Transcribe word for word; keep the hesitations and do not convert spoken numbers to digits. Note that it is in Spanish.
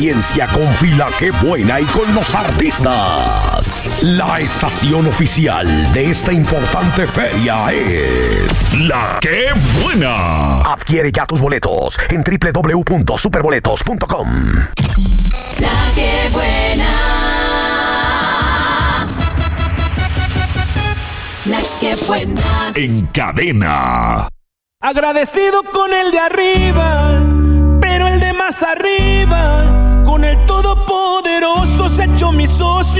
Ciencia con Fila Qué Buena y con los artistas. La estación oficial de esta importante feria es La Qué Buena. Adquiere ya tus boletos en doble u doble u doble u punto superboletos punto com. La Qué Buena. La Qué Buena. En cadena. Agradecido con el de arriba, pero el de más arriba, con el todopoderoso se ha hecho mi socio.